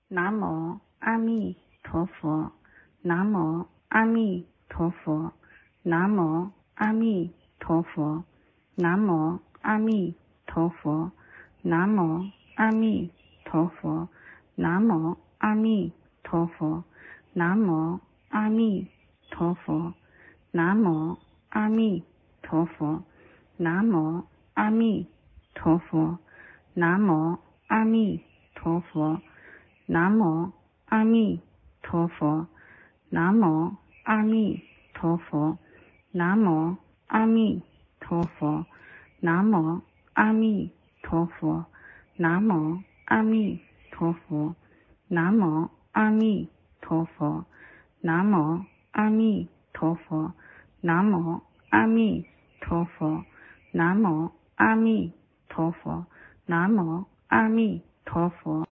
南无阿弥陀佛，南无阿弥陀佛，南无阿弥陀佛，南无阿弥陀佛，南无阿弥陀佛，南无阿弥陀佛，南无阿弥陀佛，南无阿弥陀佛，南无阿弥陀佛，南无阿弥陀佛，南无阿弥陀佛，南无阿弥陀佛，南无阿弥陀佛，南无阿弥陀佛，南无阿弥陀佛，南无阿弥陀佛，南无阿弥陀佛，南无阿弥陀佛，南无阿弥陀佛，南无阿弥陀佛。